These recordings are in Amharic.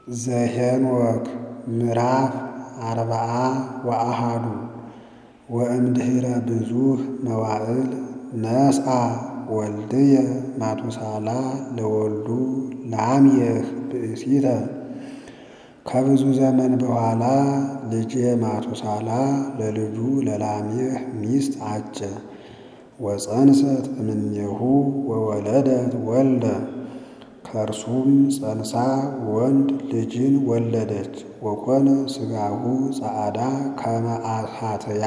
ዘኄንወክ ምዕራፍ አርብዓ ወአሐዱ ወእምድኅረ ብዙኅ መዋዕል ነስአ ወልድየ ማቱሳላ ለወልዱ ላምየህ ብእሲተ። ከብዙ ዘመን በኋላ ልጄ ማቱሳላ ለልጁ ለላምየህ ሚስት አጨ። ወፀንሰት እምኔሁ ወወለደት ወልደ። ከእርሱም ጸንሳ ወንድ ልጅን ወለደች። ወኮነ ሥጋሁ ጸዓዳ ከመ አሳትያ፣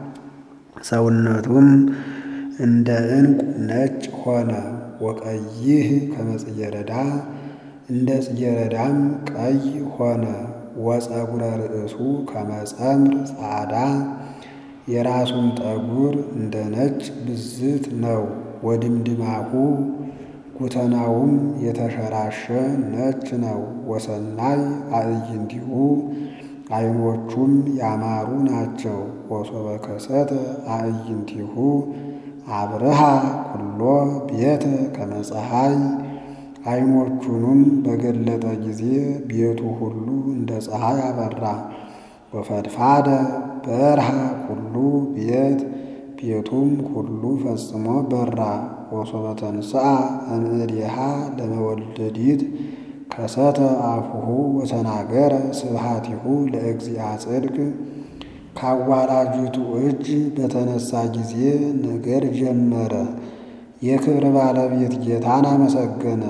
ሰውነቱም እንደ ዕንቁ ነጭ ሆነ። ወቀይህ ከመ ጽጌረዳ፣ እንደ ጽጌረዳም ቀይ ሆነ። ወፀጉረ ርእሱ ከመ ጸምር ጸዓዳ፣ የራሱም ጠጉር እንደ ነጭ ብዝት ነው። ወድምድማሁ፣ ጉተናውም የተሸራሸ ነጭ ነው። ወሰናይ አዕይንቲሁ፣ ዓይኖቹም ያማሩ ናቸው። ወሶበ ከሰተ አዕይንቲሁ አብርሃ ኩሎ ቤተ ከመ ፀሐይ፣ ዓይኖቹንም በገለጠ ጊዜ ቤቱ ሁሉ እንደ ፀሐይ አበራ። ወፈድፋደ በርሃ ኩሉ ቤት፣ ቤቱም ሁሉ ፈጽሞ በራ። ወሶበ ተንሥአ እምእዴሃ ለመወልድዲት ከሰተ አፉሁ ወተናገረ ስብሐቲሁ ለእግዚአ ጽድቅ። ካዋላጅቱ እጅ በተነሳ ጊዜ ነገር ጀመረ፣ የክብር ባለቤት ጌታን አመሰገነ።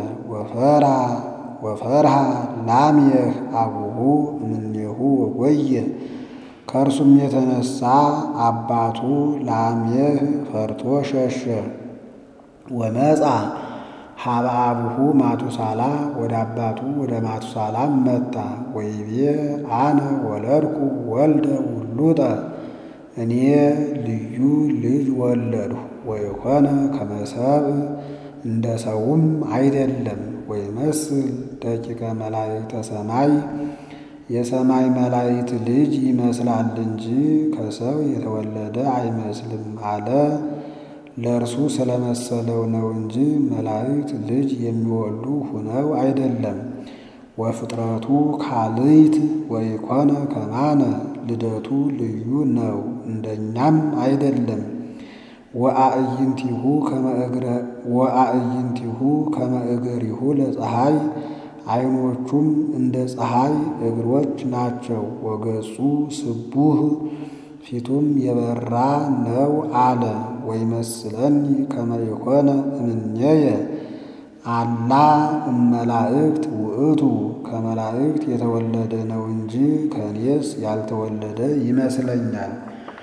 ወፈርሃ ላምየህ አቡሁ እምኔሁ ወጎየ። ከእርሱም የተነሳ አባቱ ላምየህ ፈርቶ ሸሸ። ወመጻ ሀበ አቡሁ ማቱሳላ፣ ወደ አባቱ ወደ ማቱሳላም መጣ። ወይቤ አነ ወለድኩ ወልደ ውሉጠ፣ እኔ ልዩ ልጅ ወለድሁ። ወይኮነ ከመ ሰብእ፣ እንደ ሰውም አይደለም። ወይመስል ደቂቀ መላእክተ ሰማይ፣ የሰማይ መላእክት ልጅ ይመስላል እንጂ ከሰው የተወለደ አይመስልም አለ። ለእርሱ ስለመሰለው ነው እንጂ መላእክት ልጅ የሚወልዱ ሁነው አይደለም። ወፍጥረቱ ካልእት ወይኮነ ከማነ፣ ልደቱ ልዩ ነው እንደኛም አይደለም። ወአዕይንቲሁ ከመ እገሪሁ ለፀሐይ፣ ዓይኖቹም እንደ ፀሐይ እግሮች ናቸው። ወገጹ ስቡህ፣ ፊቱም የበራ ነው አለ። ወይመስለኒ ከመ ኢኮነ እምኔየ አላ እመላእክት ውእቱ፣ ከመላእክት የተወለደ ነው እንጂ ከእኔስ ያልተወለደ ይመስለኛል።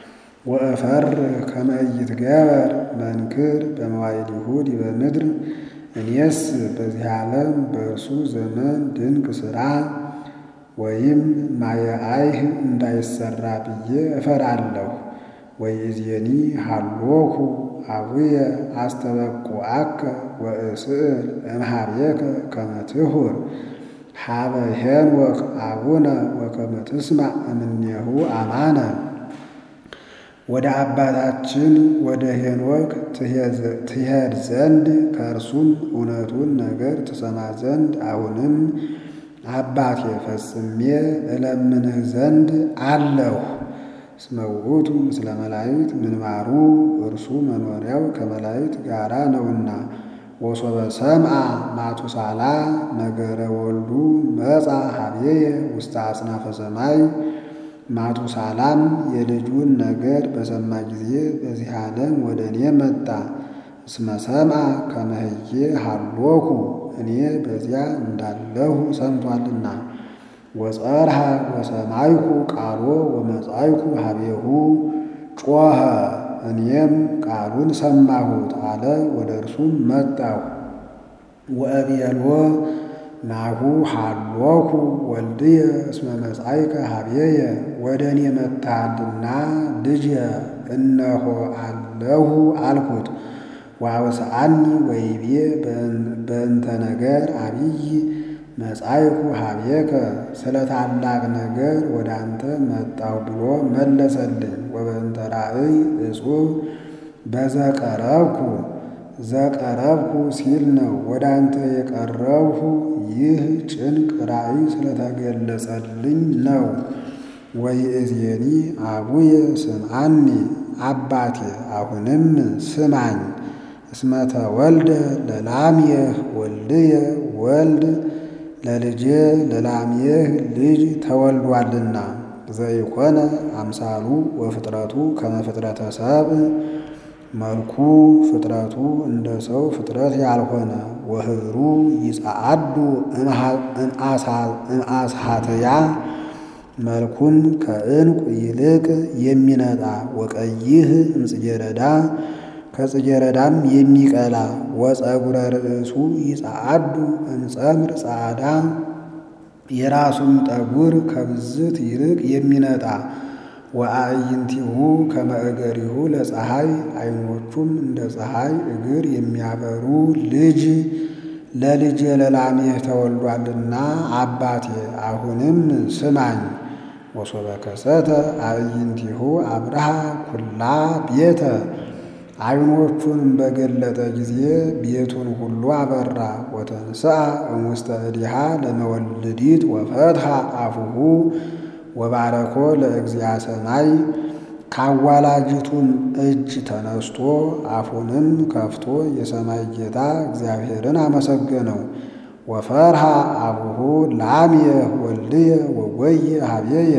ወእፈርህ ከመ ኢይትገበር መንክር በመዋዕሊሁ ዲበ ምድር፣ እኔስ በዚህ ዓለም በእርሱ ዘመን ድንቅ ሥራ ወይም ማየአይህ እንዳይሰራ ብዬ እፈራለሁ። ወይእዜኒ ሀሎኩ አቡየ አስተበቁዐከ ወእስእል እምኀቤከ ከመ ትሁር ሀበ ሄኖክ አቡነ ወከመ ትስማዕ እምኔሁ አማነ። ወደ አባታችን ወደ ሄኖክ ትሄድ ዘንድ ከእርሱም እውነቱን ነገር ትሰማ ዘንድ አሁንም አባቴ ፈጽሜ እለምንህ ዘንድ አለሁ። እስመ ውእቱ ምስለ መላእክት ምንባሩ፣ እርሱ መኖሪያው ከመላእክት ጋራ ነውና። ወሶበ ሰምዐ ማቱሳላ ነገረ ወልዱ መጻ ኀቤየ ውስተ አጽናፈ ሰማይ። ማቱሳላም የልጁን ነገር በሰማ ጊዜ በዚህ ዓለም ወደ እኔ መጣ። እስመ ሰምዐ ከመ ህዬ ሀሎኩ፣ እኔ በዚያ እንዳለሁ ሰምቶአልና። ወጸርሐ ወሰማይኩ ቃሎ ወመጻእኩ ኀቤሁ፣ ጮኸ እኔም ቃሉን ሰማሁት አለ። ወደ እርሱም መጣሁ። ወእቤልዎ ናሁ ሀሎኩ ወልድየ እስመ መጻእከ ኀቤየ፣ ወደ እኔ መጥተሃልና ልጄ እነሆ አለሁ አልኩት። ወአውስአኒ ወይቤ በእንተ ነገር አብይ መጻእኩ ኀቤከ፣ ስለ ታላቅ ነገር ወደ አንተ መጣሁ ብሎ መለሰልኝ። ወበእንተ ራእይ እጹብ በዘቀረብኩ፣ ዘቀረብኩ ሲል ነው። ወደ አንተ የቀረብሁ ይህ ጭንቅ ራእይ ስለተገለጸልኝ ነው። ወይእዜኒ አቡየ ስምዓኒ አባቴ አሁንም ስማኝ። እስመ ተወልደ ለላምየህ ወልድየ ወልድ ለልጄ ለላምየህ ልጅ ተወልዷልና ዘይኮነ አምሳሉ ወፍጥረቱ ከመ ፍጥረተ ሰብእ መልኩ ፍጥረቱ እንደ ሰው ፍጥረት ያልሆነ ወህብሩ ይጸዓዱ እምአስሐትያ መልኩም ከዕንቁ ይልቅ የሚነጣ ወቀይህ እምጽጌረዳ ከጽጌረዳም የሚቀላ ወፀጉረ ርእሱ ይጸዓዱ እምጸምር ጻዕዳ የራሱም ጠጉር ከብዝት ይልቅ የሚነጣ ወአዕይንቲሁ ከመ እገሪሁ ለፀሐይ ዓይኖቹም እንደ ፀሐይ እግር የሚያበሩ ልጅ ለልጄ ለላምየህ ተወልዷልና አባቴ አሁንም ስማኝ። ወሶበ ከሰተ አዕይንቲሁ አብርሃ ኩላ ቤተ ዓይኖቹንም በገለጠ ጊዜ ቤቱን ሁሉ አበራ። ወተንሥአ እሙስተ እዲሃ ለመወልዲት ወፈትሐ አፉሁ ወባረኮ ለእግዚአ ሰማይ ካዋላጅቱም እጅ ተነስቶ አፉንም ከፍቶ የሰማይ ጌታ እግዚአብሔርን አመሰገነው። ወፈርሃ አቡሁ ላምየህ ወልድየ ወጎየ ሀቤየ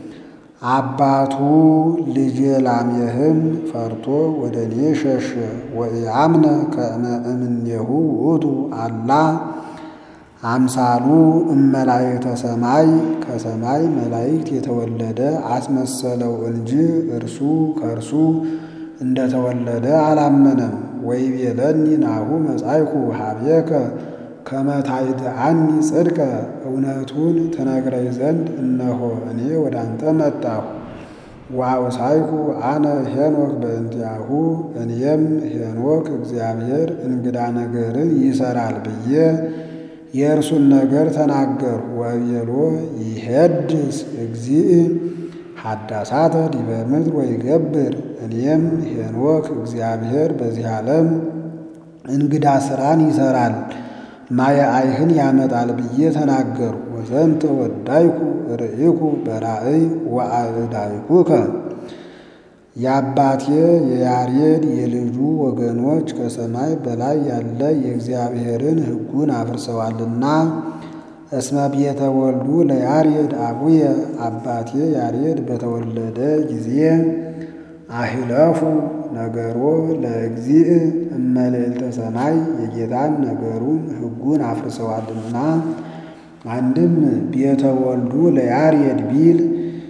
አባቱ ልጄ ላምየህም ፈርቶ ወደ እኔ ሸሸ። ወኢአምነ ከመ እምኔሁ ውእቱ አላ አምሳሉ እመላእክተ ሰማይ ከሰማይ መላእክት የተወለደ አስመሰለው እንጂ እርሱ ከእርሱ እንደተወለደ አላመነም። ወይቤለኒ ናሁ መጻእኩ ሀቤከ ከመ ታይድአኒ ጽድቀ እውነቱን ትነግረኝ ዘንድ እነሆ እኔ ወደ አንተ መጣሁ። ወአውሳይኩ አነ ሄኖክ በእንቲአሁ እኔም ሄኖክ እግዚአብሔር እንግዳ ነገርን ይሰራል ብዬ የእርሱን ነገር ተናገርሁ። ወቤሎ ይሄድስ እግዚእ ሐዳሳተ ዲበ ምድር ወይገብር እኔም ሄኖክ እግዚአብሔር በዚህ ዓለም እንግዳ ሥራን ይሰራል ማየ አይህን ያመጣል ብዬ ተናገርሁ። ወዘንተ ወዳይኩ ርኢኩ በራእይ ወአእዳይኩከ የአባቴ የያሬድ የልጁ ወገኖች ከሰማይ በላይ ያለ የእግዚአብሔርን ሕጉን አፍርሰዋልና። እስመ ቤተ ወልዱ ለያሬድ አቡየ አባቴ ያሬድ በተወለደ ጊዜ አሂለፉ ነገሮ ለእግዚእ እመልዕልተ ሰማይ የጌታን ነገሩን ሕጉን አፍርሰዋልና። አንድም ቤተ ወልዱ ለያሬድ ቢል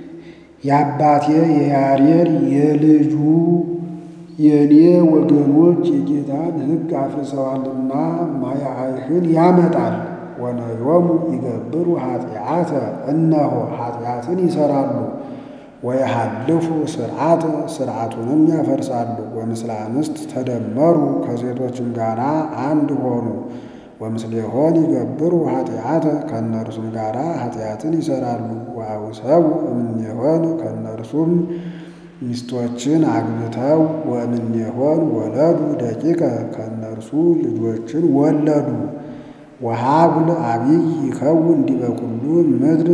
የአባቴ የያሬድ የልጁ የኔ ወገኖች የጌታን ሕግ አፍርሰዋልና ማየ አይህን ያመጣል። ወነዮሙ ይገብሩ ኃጢአተ እነሆ ኃጢአትን ይሰራሉ። ወየሐልፉ ሥርዓተ ሥርዓቱንም ያፈርሳሉ። ወምስለ አንስት ተደመሩ ከሴቶችም ጋር አንድ ሆኑ። ወምስሌሆን ይገብሩ ኃጢአተ ከእነርሱም ጋር ኃጢአትን ይሰራሉ። ወአውሰቡ እምኔሆን ከእነርሱም ሚስቶችን አግብተው ወእምኔሆን ወለዱ ደቂቀ ከእነርሱ ልጆችን ወለዱ። ወሀብል አቢይ ይከውን ዲበ ኩሉ ምድር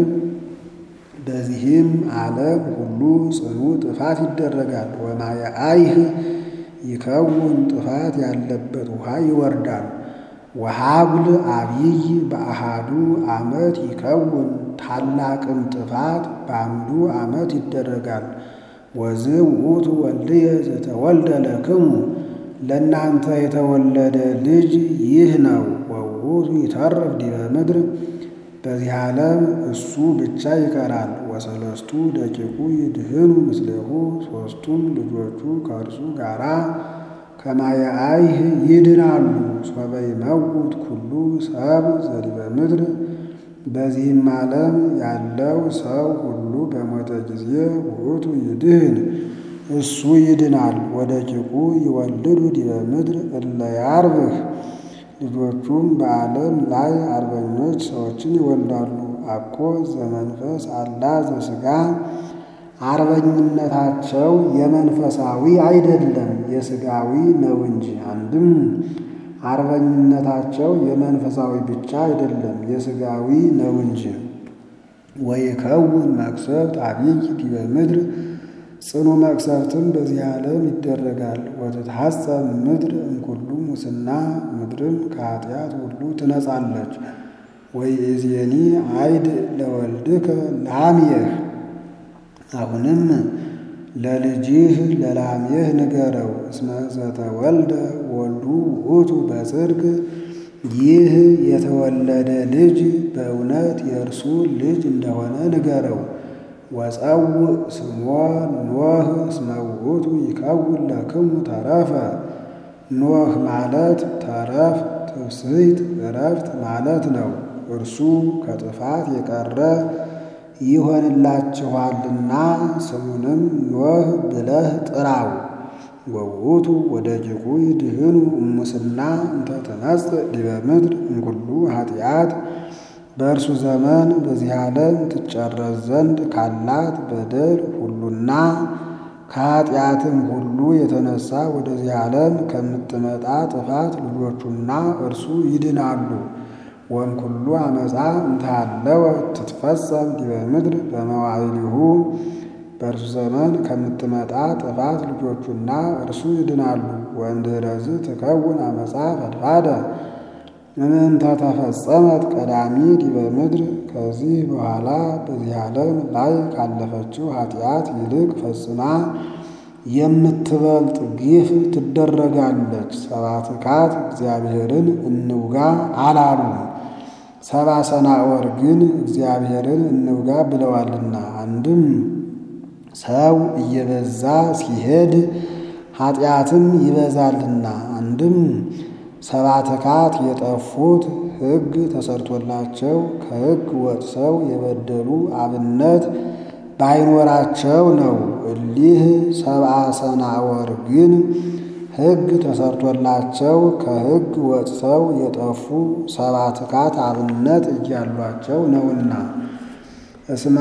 በዚህም ዓለም ሁሉ ጽኑ ጥፋት ይደረጋል። ወማየ አይህ ይከውን ጥፋት ያለበት ውሃ ይወርዳል። ወሀብል አቢይ በአሃዱ ዓመት ይከውን ታላቅም ጥፋት በአንዱ ዓመት ይደረጋል። ወዝ ውእቱ ወልድየ ዘተወልደ ለክሙ ለእናንተ የተወለደ ልጅ ይህ ነው። ወውእቱ ይተርፍ ዲበ ምድር በዚህ ዓለም እሱ ብቻ ይቀራል። ወሰለስቱ ደቂቁ ይድህኑ ምስሌሁ ሦስቱም ልጆቹ ከእርሱ ጋራ ከማየ አይህ ይድናሉ። ሶበ ይመውት ኩሉ ሰብ ዘዲበ ምድር በዚህም ዓለም ያለው ሰው ሁሉ በሞተ ጊዜ ውእቱ ይድህን እሱ ይድናል። ወደቂቁ ይወልዱ ዲበ ምድር እለ ያርብህ ልጆቹም በዓለም ላይ አርበኞች ሰዎችን ይወልዳሉ። አኮ ዘመንፈስ አላ ዘሥጋ አርበኝነታቸው የመንፈሳዊ አይደለም የሥጋዊ ነው እንጂ። አንድም አርበኝነታቸው የመንፈሳዊ ብቻ አይደለም የሥጋዊ ነው እንጂ። ወይከውን መቅሰፍት አብይ ዲበ ምድር ጽኑ መቅሰፍትም በዚህ ዓለም ይደረጋል። ወትትሐጸብ ምድር እምኩሉ ሙስና ምድርም ከኃጢአት ሁሉ ትነጻለች። ወይእዜኒ አይድ ለወልድከ ላምየህ አሁንም ለልጅህ ለላምየህ ንገረው። እስመ ዘተወልደ ወልዱ ውእቱ በጽድቅ ይህ የተወለደ ልጅ በእውነት የእርሱ ልጅ እንደሆነ ንገረው። ወጸውዕ ስሞ ኖህ እስመ ውእቱ ይከውን ለክሙ ተረፈ። ኖህ ማለት ተረፍ፣ ትፍስሕት፣ ዕረፍት ማለት ነው። እርሱ ከጥፋት የቀረ ይሆንላችኋልና ስሙንም ኖህ ብለህ ጥራው። ወውእቱ ወደቂቁ ይድህኑ እሙስና እንተ ትመጽእ ዲበ ምድር እምኩሉ ኃጢአት በእርሱ ዘመን በዚህ ዓለም ትጨረስ ዘንድ ካላት በደል ሁሉና ከኃጢአትም ሁሉ የተነሳ ወደዚህ ዓለም ከምትመጣ ጥፋት ልጆቹና እርሱ ይድናሉ። ወእምኩሉ አመፃ እንተሃለወት ትትፈጸም ዲበ ምድር በመዋዕሊሁ በእርሱ ዘመን ከምትመጣ ጥፋት ልጆቹና እርሱ ይድናሉ። ወእምድኅረዝ ትከውን አመፃ ፈድፋደ እምእንተ ተፈጸመት ቀዳሚ ዲበ ምድር ከዚህ በኋላ በዚህ ዓለም ላይ ካለፈችው ኃጢአት ይልቅ ፈጽማ የምትበልጥ ግፍ ትደረጋለች። ሰብአ ትካት እግዚአብሔርን እንውጋ አላሉም። ሰብአ ሰናዖር ግን እግዚአብሔርን እንውጋ ብለዋልና። አንድም ሰው እየበዛ ሲሄድ ኃጢአትም ይበዛልና። አንድም ሰብአ ትካት የጠፉት ሕግ ተሰርቶላቸው ከሕግ ወጥተው የበደሉ አብነት ባይኖራቸው ነው። እሊህ ሰብአ ሰናዖር ግን ሕግ ተሰርቶላቸው ከሕግ ወጥተው የጠፉ ሰብአ ትካት አብነት እያሏቸው ነውና። እስመ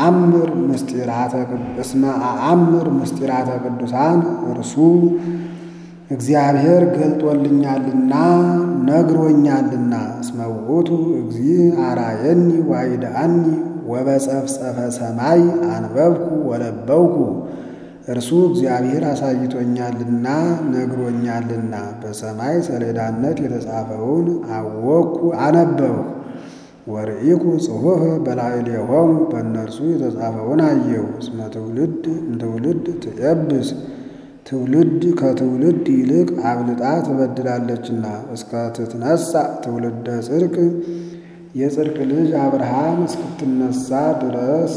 አአምር ምስጢራተ ቅዱሳን እርሱ እግዚአብሔር ገልጦልኛልና ነግሮኛልና። እስመ ውእቱ እግዚእ አርአየኒ ዋይድአኒ ወበጸፍጸፈ ሰማይ አንበብኩ ወለበውኩ እርሱ እግዚአብሔር አሳይቶኛልና ነግሮኛልና። በሰማይ ሰሌዳነት የተጻፈውን አወቅኩ አነበብኩ። ወርኢኩ ጽሑፈ በላዕሌሆሙ በእነርሱ የተጻፈውን አየሁ። እስመ ትውልድ እምትውልድ ትየብስ ትውልድ ከትውልድ ይልቅ አብልጣ ትበድላለችና። እስከ ትትነሣ ትውልደ ጽድቅ የጽድቅ ልጅ አብርሃም እስክትነሣ ድረስ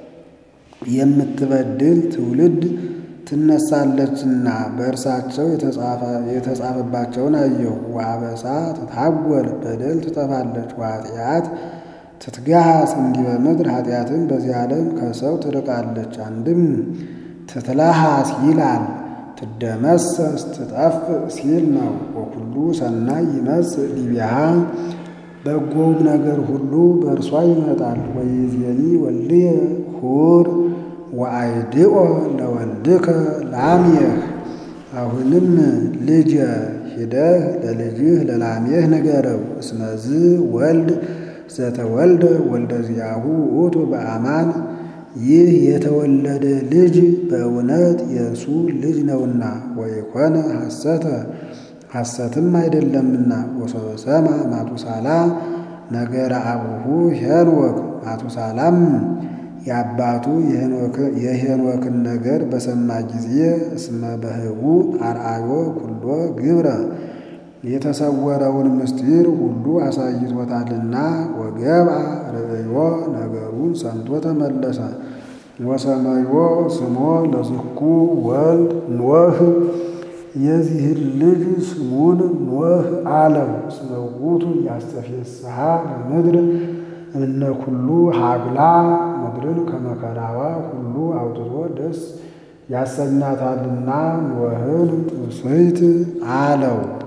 የምትበድል ትውልድ ትነሳለችና በእርሳቸው የተጻፈባቸውን አየሁ። ወአበሳ ትታጐል በደል ትጠፋለች። ወኃጢአት ትትጋሃስ እንዲህ በምድር ኃጢአትን በዚህ ዓለም ከሰው ትርቃለች። አንድም ትትለሃስ ይላል ትደመሰስ ትጠፍእ ሲል ነው። ወኩሉ ሰናይ ይመጽእ ዲቤሃ በጎውም ነገር ሁሉ በእርሷ ይመጣል። ወይእዜኒ ወልድየ ሁር ወአይድኦ ለወልድከ ላምየህ አሁንም ልጄ ሂደህ ለልጅህ ለላምየህ ንገረው። እስመዝ ወልድ ዘተወልደ ወልደ ዚአሁ ውእቱ በአማን ይህ የተወለደ ልጅ በእውነት የእርሱ ልጅ ነውና። ወይኮነ ሐሰተ ሐሰትም አይደለምና። ወሶበ ሰምዐ ማቱሳላ ነገረ አቡሁ ሄኖክ ማቱሳላም የአባቱ የሄኖክን ነገር በሰማ ጊዜ እስመ በህቡዕ አርአዮ ኩሎ ግብረ የተሰወረውን ምስጢር ሁሉ አሳይቶታልና። ወገብአ ርእዮ ነገሩን ሰምቶ ተመለሰ። ወሰመዮ ስሞ ለዝኩ ወልድ ኖህ የዚህን ልጅ ስሙን ኖህ አለው። እስመ ውእቱ ያስተፌስሐ ለምድር እምነ ኩሉ ሀብላ ምድርን ከመከራዋ ሁሉ አውጥቶ ደስ ያሰኛታልና ኖህን ትስብእት አለው።